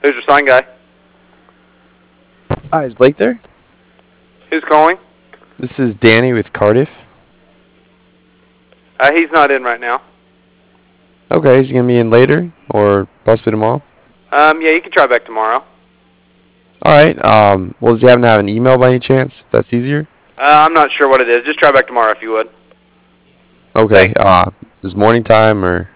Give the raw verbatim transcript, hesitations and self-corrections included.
Who's your sign guy? Hi, is Blake there? Who's calling? This is Danny with Cardiff. Uh, he's not in right now. Okay, is he going to be in later or possibly tomorrow? Um, yeah, you can try back tomorrow. Alright, um, well, does he happen to have an email by any chance? If that's easier? Uh, I'm not sure what it is. Just try back tomorrow if you would. Okay, uh, is morning time or...